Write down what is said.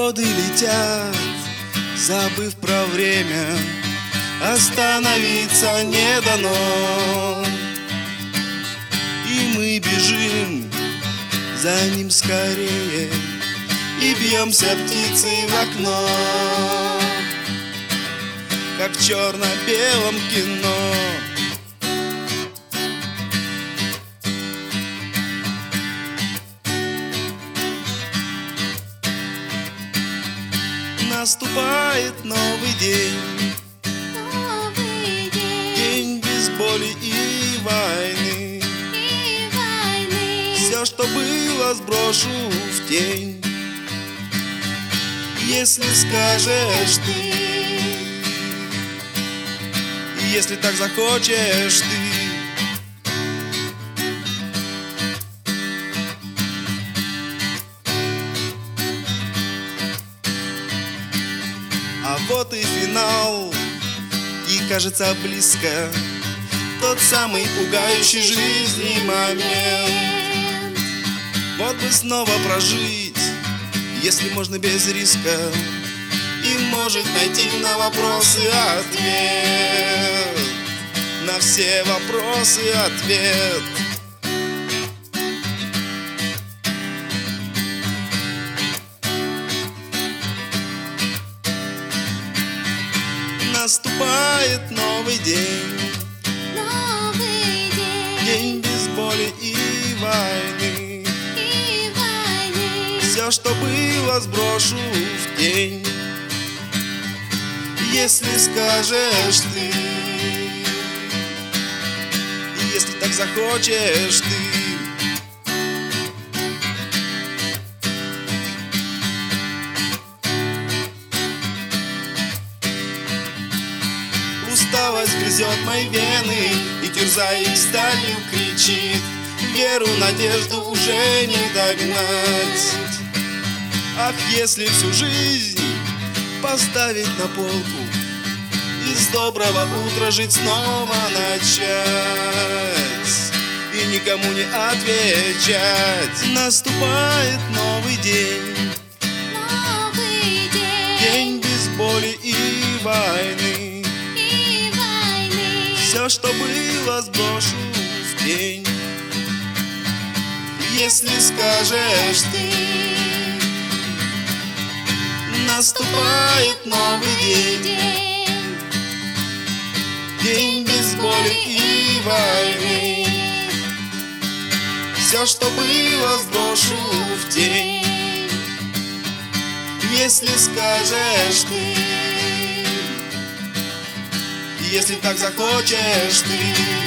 Годы летят, забыв про время, остановиться не дано. И мы бежим за ним скорее и бьемся птицей в окно, как в черно-белом кино. Наступает новый день, день без боли и войны. Все, что было, сброшу в тень, если скажешь ты, если так захочешь ты. А вот и финал, и кажется близко тот самый пугающий жизни момент. Вот бы снова прожить, если можно без риска, и может найти на вопросы ответ, на все вопросы ответ. Наступает новый день, день без боли и войны. Все, что было, сброшу в тень, если скажешь ты, если так захочешь ты. Усталость грызет мои вены и, терзая их сталью, кричит: веру, надежду уже не догнать. Ах, если всю жизнь поставить на полку и с доброго утра жить снова начать, и никому не отвечать. Наступает новый день, день без боли и войны. Все, что было, сброшу в тень, если скажешь ты. Наступает новый день, день без боли и войны. Все, что было, сброшу в тень, если скажешь ты, если так захочешь ты.